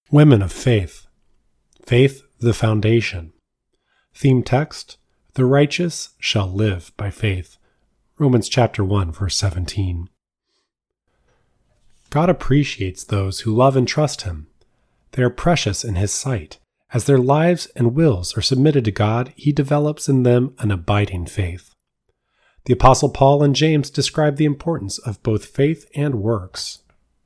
Women of Faith. Faith, the foundation. Theme text, the righteous shall live by faith. Romans chapter 1, verse 17. God appreciates those who love and trust Him. They are precious in His sight. As their lives and wills are submitted to God, He develops in them an abiding faith. The Apostle Paul and James describe the importance of both faith and works.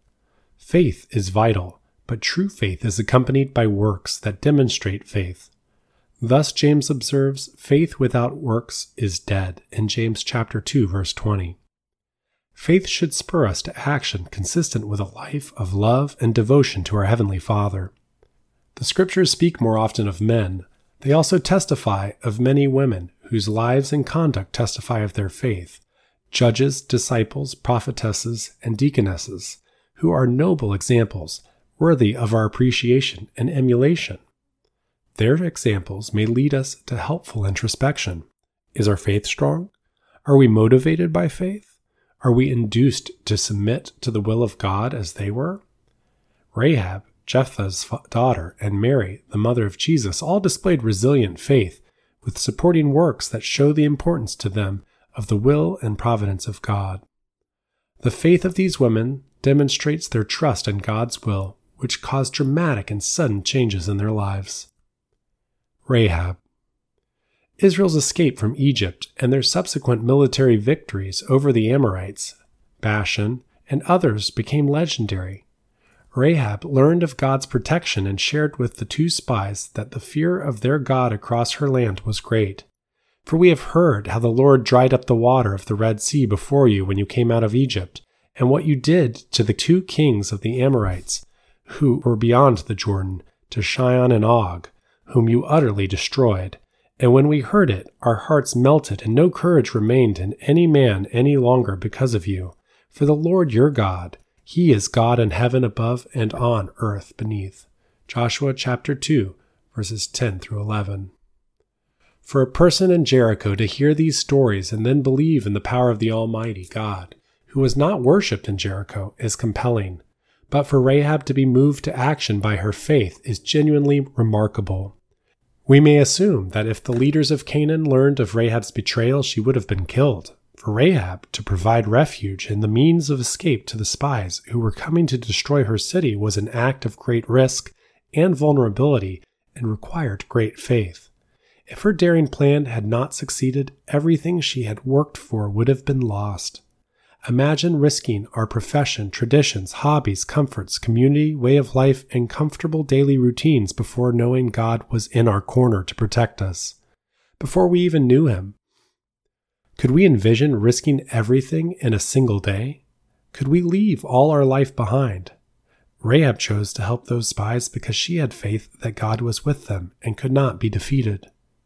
Faith is vital, but true faith is accompanied by works that demonstrate faith. Thus James observes, faith without works is dead, in James chapter 2, verse 20. Faith should spur us to action consistent with a life of love and devotion to our Heavenly Father. The Scriptures speak more often of men. They also testify of many women whose lives and conduct testify of their faith, judges, disciples, prophetesses, and deaconesses, who are noble examples, worthy of our appreciation and emulation. Their examples may lead us to helpful introspection. Is our faith strong? Are we motivated by faith? Are we induced to submit to the will of God as they were? Rahab, Jephthah's daughter, and Mary, the mother of Jesus, all displayed resilient faith with supporting works that show the importance to them of the will and providence of God. The faith of these women demonstrates their trust in God's will, which caused dramatic and sudden changes in their lives. Rahab. Israel's escape from Egypt and their subsequent military victories over the Amorites, Bashan, and others became legendary. Rahab learned of God's protection and shared with the two spies that the fear of their God across her land was great. For we have heard how the Lord dried up the water of the Red Sea before you when you came out of Egypt, and what you did to the two kings of the Amorites, who were beyond the Jordan, to Sihon and Og, whom you utterly destroyed. And when we heard it, our hearts melted, and no courage remained in any man any longer because of you. For the Lord your God, He is God in heaven above and on earth beneath. Joshua chapter 2, verses 10 through 11. For a person in Jericho to hear these stories and then believe in the power of the Almighty God, who was not worshipped in Jericho, is compelling. But for Rahab to be moved to action by her faith is genuinely remarkable. We may assume that if the leaders of Canaan learned of Rahab's betrayal, she would have been killed. For Rahab to provide refuge and the means of escape to the spies who were coming to destroy her city was an act of great risk and vulnerability and required great faith. If her daring plan had not succeeded, everything she had worked for would have been lost. Imagine risking our profession, traditions, hobbies, comforts, community, way of life, and comfortable daily routines before knowing God was in our corner to protect us, before we even knew Him. Could we envision risking everything in a single day? Could we leave all our life behind? Rahab chose to help those spies because she had faith that God was with them and could not be defeated.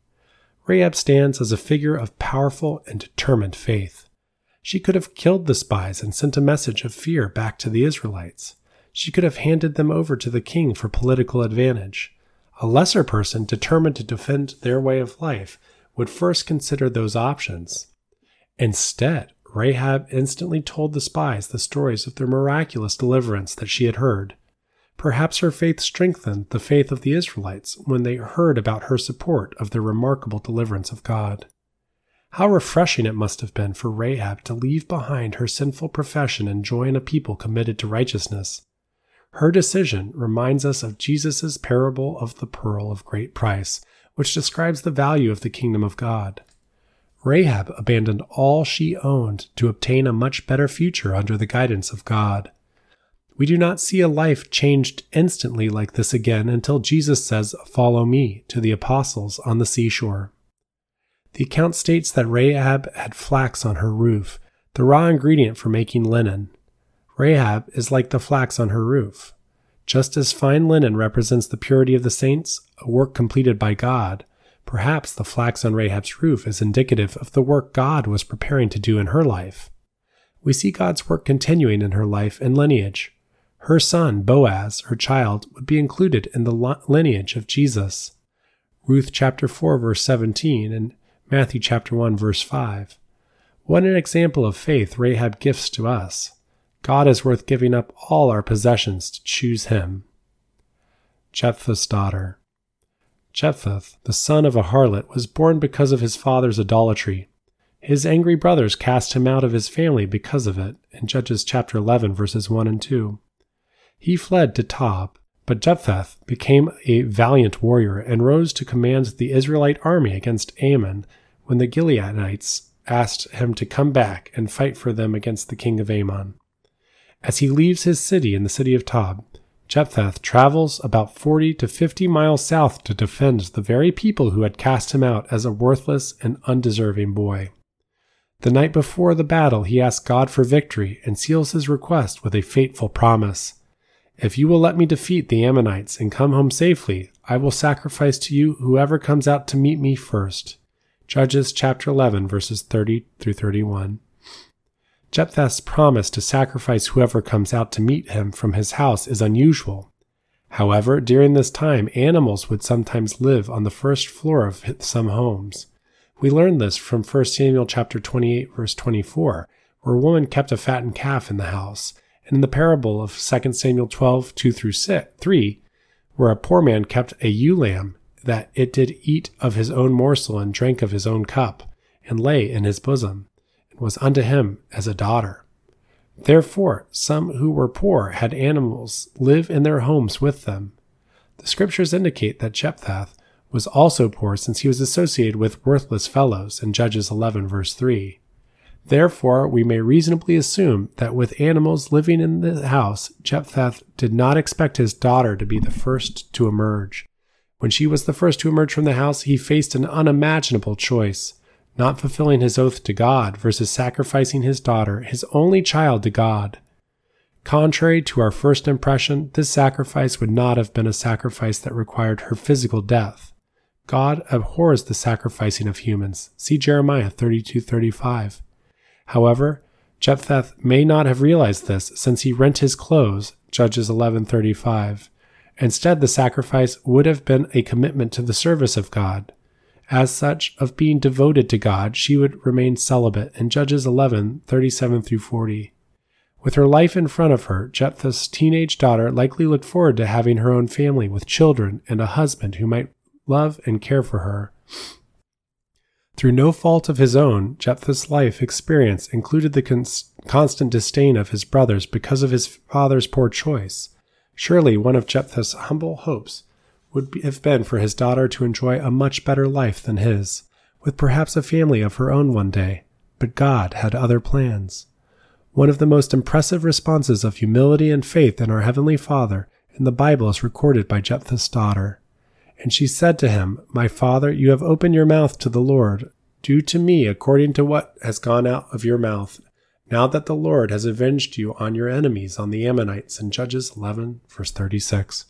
Rahab stands as a figure of powerful and determined faith. She could have killed the spies and sent a message of fear back to the Israelites. She could have handed them over to the king for political advantage. A lesser person determined to defend their way of life would first consider those options. Instead, Rahab instantly told the spies the stories of their miraculous deliverance that she had heard. Perhaps her faith strengthened the faith of the Israelites when they heard about her support of the remarkable deliverance of God. How refreshing it must have been for Rahab to leave behind her sinful profession and join a people committed to righteousness. Her decision reminds us of Jesus' parable of the pearl of great price, which describes the value of the kingdom of God. Rahab abandoned all she owned to obtain a much better future under the guidance of God. We do not see a life changed instantly like this again until Jesus says, "Follow me," to the apostles on the seashore. The account states that Rahab had flax on her roof, the raw ingredient for making linen. Rahab is like the flax on her roof. Just as fine linen represents the purity of the saints, a work completed by God, perhaps the flax on Rahab's roof is indicative of the work God was preparing to do in her life. We see God's work continuing in her life and lineage. Her son, Boaz, her child, would be included in the lineage of Jesus. Ruth chapter 4, verse 17, and Matthew chapter 1, verse 5. What an example of faith Rahab gives to us. God is worth giving up all our possessions to choose Him. Jephthah's daughter. Jephthah, the son of a harlot, was born because of his father's idolatry. His angry brothers cast him out of his family because of it, in Judges chapter 11, verses 1 and 2. He fled to Tob, but Jephthah became a valiant warrior and rose to command the Israelite army against Ammon when the Gileadites asked him to come back and fight for them against the king of Ammon. As he leaves his city in the city of Tob, Jephthah travels about 40 to 50 miles south to defend the very people who had cast him out as a worthless and undeserving boy. The night before the battle, he asks God for victory and seals his request with a fateful promise. If you will let me defeat the Ammonites and come home safely, I will sacrifice to you whoever comes out to meet me first. Judges chapter 11, verses 30 through 31. Jephthah's promise to sacrifice whoever comes out to meet him from his house is unusual. However, during this time, animals would sometimes live on the first floor of some homes. We learn this from 1 Samuel chapter 28, verse 24, where a woman kept a fattened calf in the house, and in the parable of 2 Samuel 12, 2 through 3, where a poor man kept a ewe lamb, that it did eat of his own morsel and drank of his own cup, and lay in his bosom, and was unto him as a daughter. Therefore, some who were poor had animals live in their homes with them. The scriptures indicate that Jephthah was also poor since he was associated with worthless fellows in Judges 11, verse 3. Therefore, we may reasonably assume that with animals living in the house, Jephthah did not expect his daughter to be the first to emerge. When she was the first to emerge from the house, he faced an unimaginable choice, not fulfilling his oath to God versus sacrificing his daughter, his only child, to God. Contrary to our first impression, this sacrifice would not have been a sacrifice that required her physical death. God abhors the sacrificing of humans. See Jeremiah 32:35. However, Jephthah may not have realized this since he rent his clothes, Judges 11:35. Instead, the sacrifice would have been a commitment to the service of God. As such, of being devoted to God, she would remain celibate in Judges 11:37 through 40. With her life in front of her, Jephthah's teenage daughter likely looked forward to having her own family with children and a husband who might love and care for her. Through no fault of his own, Jephthah's life experience included the constant disdain of his brothers because of his father's poor choice. Surely one of Jephthah's humble hopes would have been for his daughter to enjoy a much better life than his, with perhaps a family of her own one day, but God had other plans. One of the most impressive responses of humility and faith in our Heavenly Father in the Bible is recorded by Jephthah's daughter. And she said to him, "My father, you have opened your mouth to the Lord. Do to me according to what has gone out of your mouth, now that the Lord has avenged you on your enemies, on the Ammonites," in Judges 11, verse 36.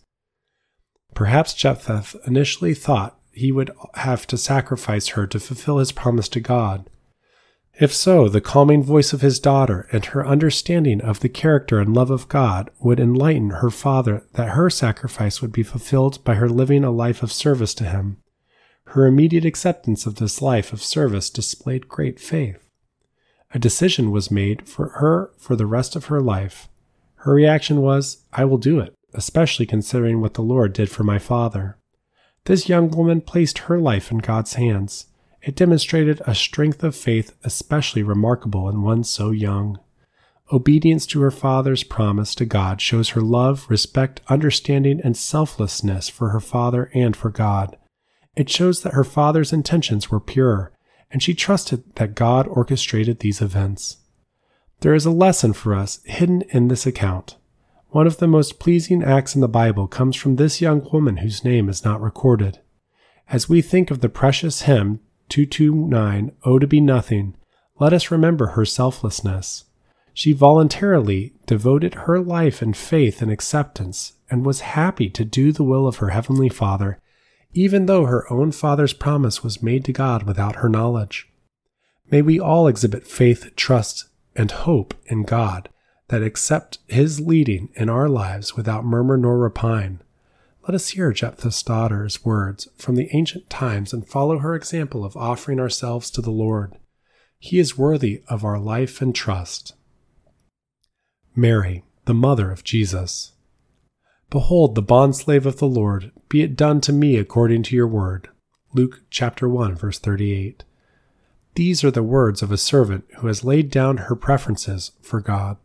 Perhaps Jephthah initially thought he would have to sacrifice her to fulfill his promise to God. If so, the calming voice of his daughter and her understanding of the character and love of God would enlighten her father that her sacrifice would be fulfilled by her living a life of service to him. Her immediate acceptance of this life of service displayed great faith. A decision was made for her for the rest of her life. Her reaction was, "I will do it, especially considering what the Lord did for my father." This young woman placed her life in God's hands. It demonstrated a strength of faith especially remarkable in one so young. Obedience to her father's promise to God shows her love, respect, understanding, and selflessness for her father and for God. It shows that her father's intentions were pure, and she trusted that God orchestrated these events. There is a lesson for us hidden in this account. One of the most pleasing acts in the Bible comes from this young woman whose name is not recorded. As we think of the precious hymn 229, "Oh to be Nothing," let us remember her selflessness. She voluntarily devoted her life in faith and acceptance and was happy to do the will of her Heavenly Father, even though her own father's promise was made to God without her knowledge. May we all exhibit faith, trust, and hope in God that accept His leading in our lives without murmur nor repine. Let us hear Jephthah's daughter's words from the ancient times and follow her example of offering ourselves to the Lord. He is worthy of our life and trust. Mary, the mother of Jesus. Behold, the bondslave of the Lord, be it done to me according to your word. Luke chapter 1, verse 38. These are the words of a servant who has laid down her preferences for God.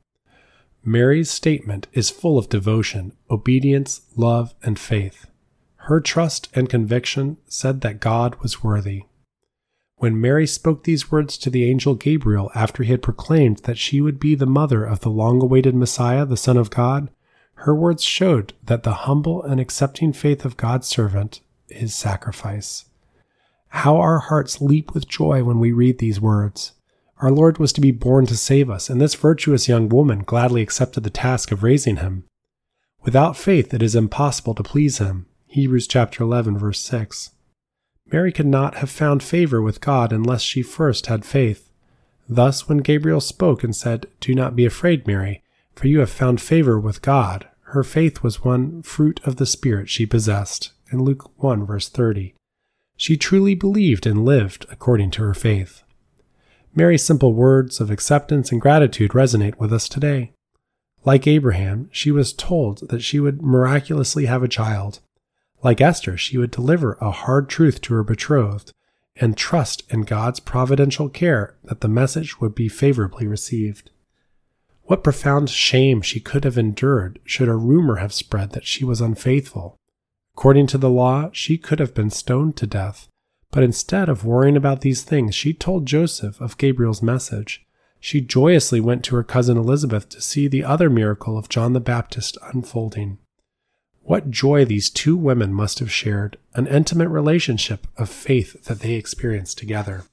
Mary's statement is full of devotion, obedience, love, and faith. Her trust and conviction said that God was worthy. When Mary spoke these words to the angel Gabriel after he had proclaimed that she would be the mother of the long-awaited Messiah, the Son of God, her words showed that the humble and accepting faith of God's servant is sacrifice. How our hearts leap with joy when we read these words. Our Lord was to be born to save us, and this virtuous young woman gladly accepted the task of raising him. Without faith it is impossible to please him. Hebrews chapter 11, verse 6. Mary could not have found favor with God unless she first had faith. Thus, when Gabriel spoke and said, "Do not be afraid, Mary, for you have found favor with God," her faith was one fruit of the Spirit she possessed, in Luke 1, verse 30. She truly believed and lived according to her faith. Mary's simple words of acceptance and gratitude resonate with us today. Like Abraham, she was told that she would miraculously have a child. Like Esther, she would deliver a hard truth to her betrothed and trust in God's providential care that the message would be favorably received. What profound shame she could have endured should a rumor have spread that she was unfaithful. According to the law, she could have been stoned to death, but instead of worrying about these things, she told Joseph of Gabriel's message. She joyously went to her cousin Elizabeth to see the other miracle of John the Baptist unfolding. What joy these two women must have shared, an intimate relationship of faith that they experienced together.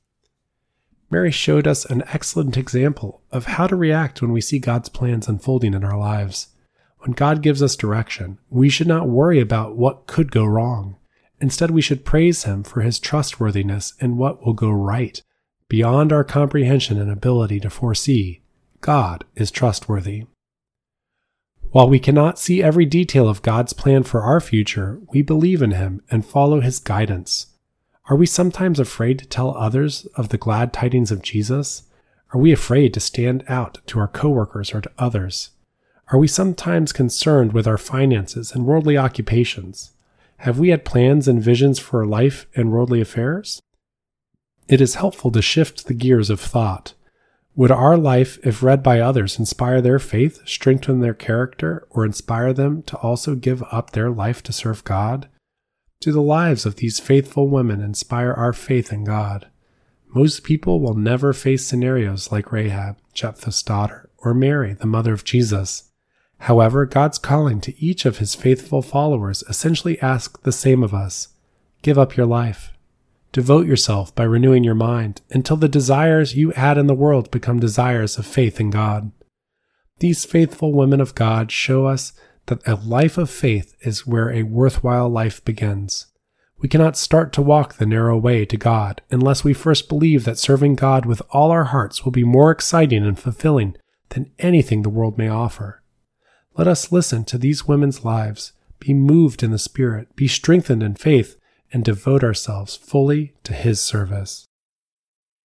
Mary showed us an excellent example of how to react when we see God's plans unfolding in our lives. When God gives us direction, we should not worry about what could go wrong. Instead, we should praise Him for His trustworthiness and what will go right, beyond our comprehension and ability to foresee. God is trustworthy. While we cannot see every detail of God's plan for our future, we believe in Him and follow His guidance. Are we sometimes afraid to tell others of the glad tidings of Jesus? Are we afraid to stand out to our coworkers or to others? Are we sometimes concerned with our finances and worldly occupations? Have we had plans and visions for life and worldly affairs? It is helpful to shift the gears of thought. Would our life, if read by others, inspire their faith, strengthen their character, or inspire them to also give up their life to serve God? Do the lives of these faithful women inspire our faith in God? Most people will never face scenarios like Rahab, Jephthah's daughter, or Mary, the mother of Jesus. However, God's calling to each of His faithful followers essentially asks the same of us. Give up your life. Devote yourself by renewing your mind until the desires you had in the world become desires of faith in God. These faithful women of God show us that a life of faith is where a worthwhile life begins. We cannot start to walk the narrow way to God unless we first believe that serving God with all our hearts will be more exciting and fulfilling than anything the world may offer. Let us listen to these women's lives, be moved in the Spirit, be strengthened in faith, and devote ourselves fully to His service.